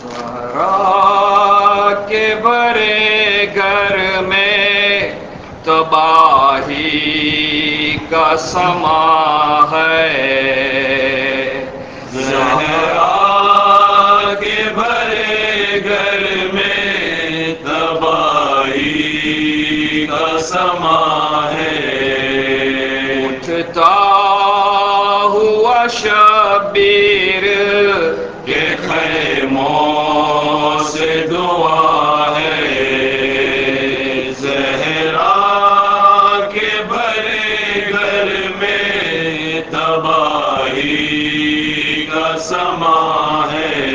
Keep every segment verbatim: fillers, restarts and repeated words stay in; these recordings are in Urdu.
زہرا کے بڑے گھر میں تباہی کا سما ہے، زہرا کے بڑے گھر میں تباہی کا سما ہے، اٹھتا ہوا شبیر کہ خیموں سے دعا ہے، زہرا کے بڑے گھر میں تباہی کا سما ہے،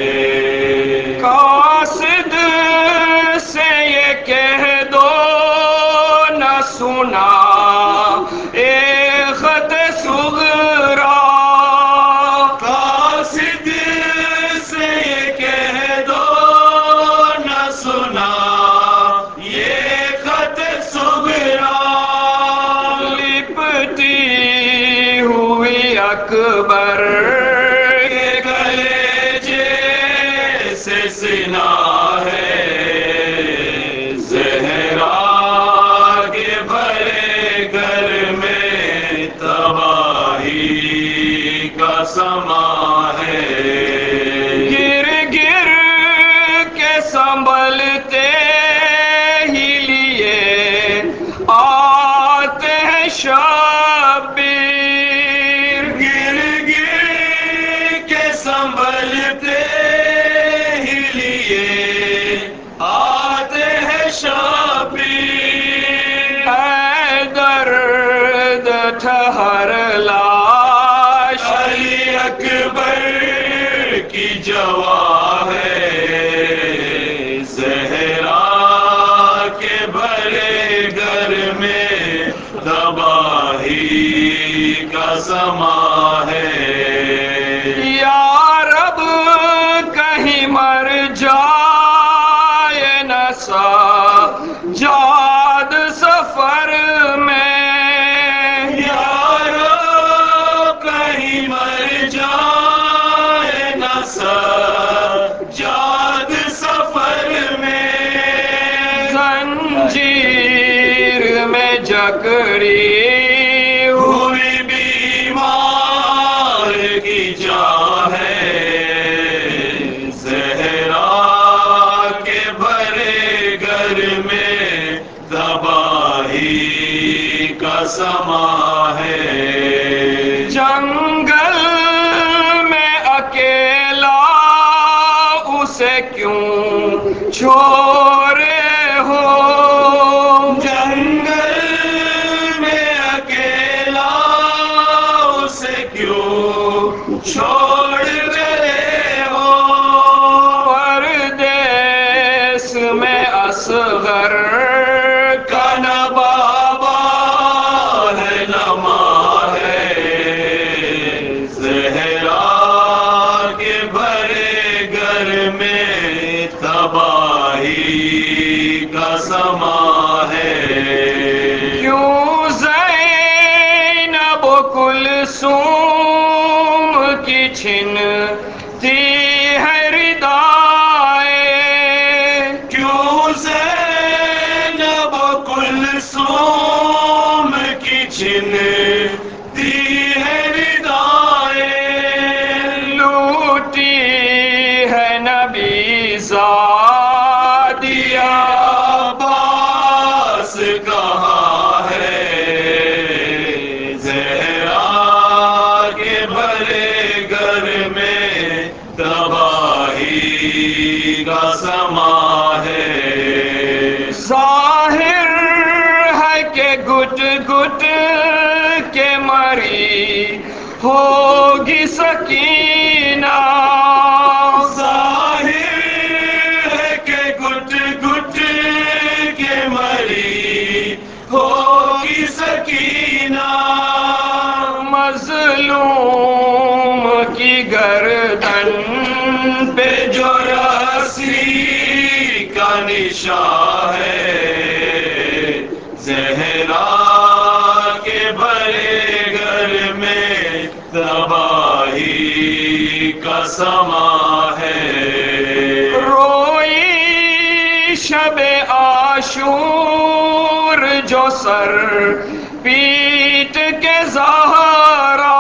قاصد سے یہ کہہ دو نہ سنا اے خط صغرا، قاصد سے یہ کہہ دو نہ سنا یہ خط صغرا، لپٹی ہوئی اکبر کے کلیجے سے سنا ہے، زہرا کے بڑے گھر میں تباہی کا سما ہے، گر گر کے سنبھلتے ہی لیے آتے ہیں شبیر، گر گر کے سنبھلتے ہی لیے آتے ہیں شبیر، اے درد ٹھہر لاش علی اکبر کی جوا ہے، زہرا کے بڑے گھر میں تباہی کا سما ہے، یا رب کہیں مر جائے نہ سجاد سفر میں، یا رب کہیں مر جائے نہ سجاد سفر میں، زنجیر میں جکڑی ہوئی بیمار کی جان ہے، زہرا کے بڑے گھر میں تباہی کا سما ہے، جنگل میں اکیلا اسے کیوں چھوڑے ہو، جنگل میں اکیلا اسے کیوں چھوڑ چلے ہو، پردیس میں اصغر کا نہ بابا ہے نہ ماں ہے، زہرا کے بڑے گھر میں تباہی کا سما ہے، کیوں زینب و کلثوم کی چھنتی ہے ردائے، کیوں زینب و کلثوم کی چھنتی ہے ردائے، لوٹی ہے نبی زادیہ عباس کہاں ہے، زہرا کے بڑے گھر میں تباہی کا سما ہے، ظاہر ہے کہ گٹ گٹ کے مری ہوگی سکینہ، ظاہر ہے کہ گٹ گٹ کے مری ہوگی سکینہ، مظلوم کی گردن پہ جو رسی کا نشان ہے، زہرا کے بڑے گھر میں تباہی کا سما ہے، شب عاشور جو سر پیٹ کے زہرا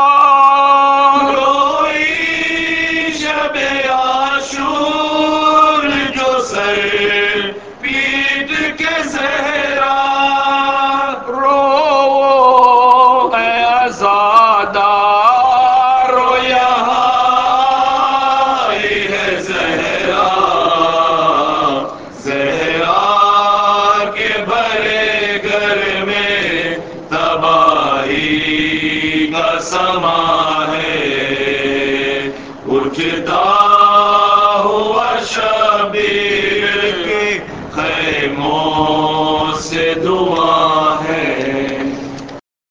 روئی شب عاشور جو سر پیٹ کے زہرا رو اے آزادہ رو یہاں آئی ہے زہرا زہرا کے بھرے گھر میں تباہی کا سما ہے اٹھتا